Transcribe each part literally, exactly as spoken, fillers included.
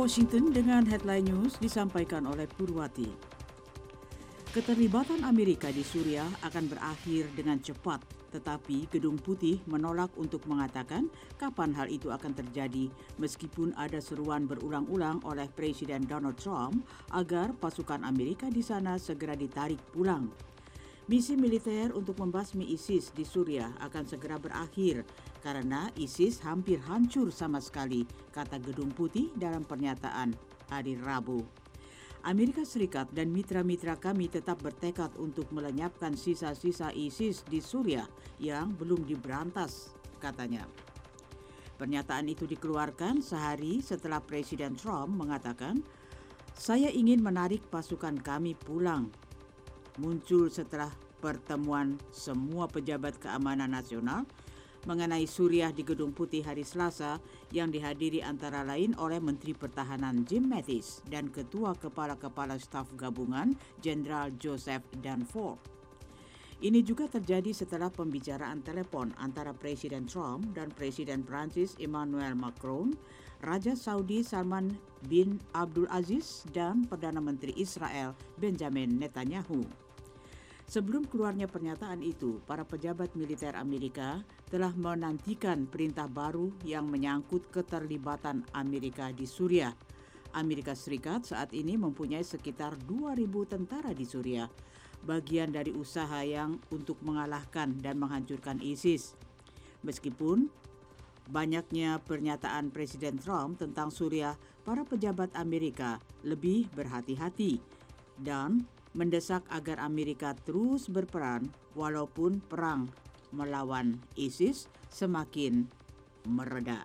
Washington dengan headline news disampaikan oleh Purwati. Keterlibatan Amerika di Suriah akan berakhir dengan cepat, tetapi Gedung Putih menolak untuk mengatakan kapan hal itu akan terjadi, meskipun ada seruan berulang-ulang oleh Presiden Donald Trump agar pasukan Amerika di sana segera ditarik pulang. Misi militer untuk membasmi ISIS di Suriah akan segera berakhir karena ISIS hampir hancur sama sekali, kata Gedung Putih dalam pernyataan hari Rabu. Amerika Serikat dan mitra-mitra kami tetap bertekad untuk melenyapkan sisa-sisa ISIS di Suriah yang belum diberantas, katanya. Pernyataan itu dikeluarkan sehari setelah Presiden Trump mengatakan, "Saya ingin menarik pasukan kami pulang." Muncul setelah pertemuan semua pejabat keamanan nasional mengenai Suriah di Gedung Putih hari Selasa yang dihadiri antara lain oleh Menteri Pertahanan Jim Mattis dan Ketua Kepala-Kepala Staf Gabungan Jenderal Joseph Dunford. Ini juga terjadi setelah pembicaraan telepon antara Presiden Trump dan Presiden Prancis Emmanuel Macron, Raja Saudi Salman bin Abdul Aziz, dan Perdana Menteri Israel Benjamin Netanyahu. Sebelum keluarnya pernyataan itu, para pejabat militer Amerika telah menantikan perintah baru yang menyangkut keterlibatan Amerika di Suriah. Amerika Serikat saat ini mempunyai sekitar dua ribu tentara di Suriah, bagian dari usaha yang untuk mengalahkan dan menghancurkan ISIS. Meskipun banyaknya pernyataan Presiden Trump tentang Suriah, para pejabat Amerika lebih berhati-hati dan mendesak agar Amerika terus berperan walaupun perang melawan ISIS semakin mereda.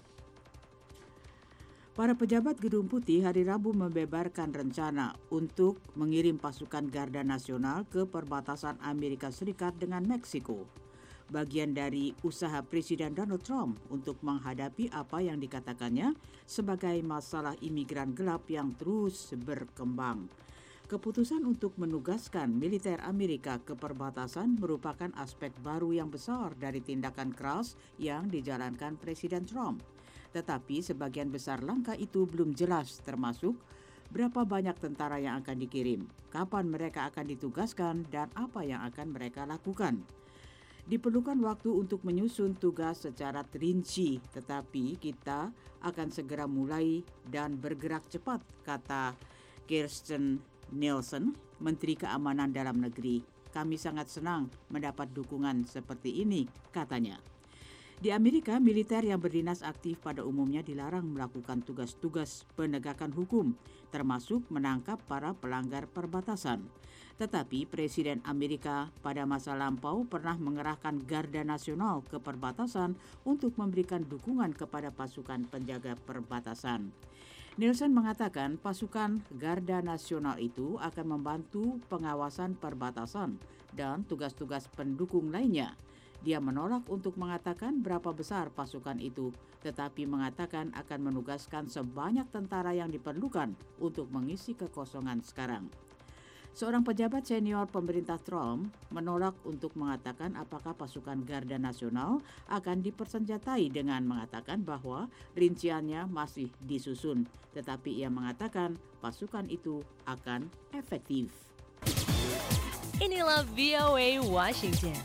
Para pejabat Gedung Putih hari Rabu membeberkan rencana untuk mengirim pasukan Garda Nasional ke perbatasan Amerika Serikat dengan Meksiko, bagian dari usaha Presiden Donald Trump untuk menghadapi apa yang dikatakannya sebagai masalah imigran gelap yang terus berkembang. Keputusan untuk menugaskan militer Amerika ke perbatasan merupakan aspek baru yang besar dari tindakan keras yang dijalankan Presiden Trump. Tetapi sebagian besar langkah itu belum jelas, termasuk berapa banyak tentara yang akan dikirim, kapan mereka akan ditugaskan, dan apa yang akan mereka lakukan. Diperlukan waktu untuk menyusun tugas secara terinci, tetapi kita akan segera mulai dan bergerak cepat, kata Kirstjen Nielsen, Menteri Keamanan Dalam Negeri. Kami sangat senang mendapat dukungan seperti ini, katanya. Di Amerika, militer yang berdinas aktif pada umumnya dilarang melakukan tugas-tugas penegakan hukum, termasuk menangkap para pelanggar perbatasan. Tetapi Presiden Amerika pada masa lampau pernah mengerahkan Garda Nasional ke perbatasan untuk memberikan dukungan kepada pasukan penjaga perbatasan. Nielsen mengatakan pasukan Garda Nasional itu akan membantu pengawasan perbatasan dan tugas-tugas pendukung lainnya. Dia menolak untuk mengatakan berapa besar pasukan itu, tetapi mengatakan akan menugaskan sebanyak tentara yang diperlukan untuk mengisi kekosongan sekarang. Seorang pejabat senior pemerintah Trump menolak untuk mengatakan apakah pasukan Garda Nasional akan dipersenjatai dengan mengatakan bahwa rinciannya masih disusun, tetapi ia mengatakan pasukan itu akan efektif. Inilah V O A Washington.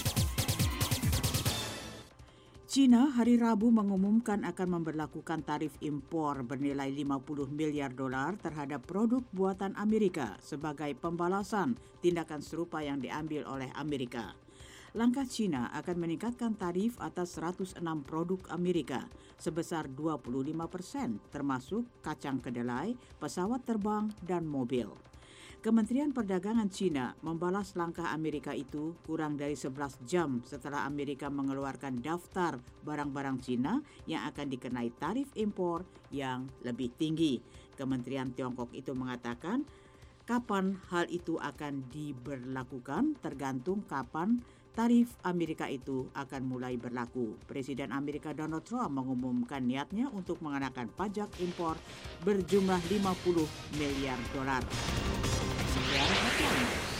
China hari Rabu mengumumkan akan memberlakukan tarif impor bernilai lima puluh miliar dolar terhadap produk buatan Amerika sebagai pembalasan tindakan serupa yang diambil oleh Amerika. Langkah China akan meningkatkan tarif atas seratus enam produk Amerika sebesar dua puluh lima persen, termasuk kacang kedelai, pesawat terbang, dan mobil. Kementerian Perdagangan China membalas langkah Amerika itu kurang dari sebelas jam setelah Amerika mengeluarkan daftar barang-barang China yang akan dikenai tarif impor yang lebih tinggi. Kementerian Tiongkok itu mengatakan kapan hal itu akan diberlakukan tergantung kapan tarif Amerika itu akan mulai berlaku. Presiden Amerika Donald Trump mengumumkan niatnya untuk mengenakan pajak impor berjumlah lima puluh miliar dolar. Sekian,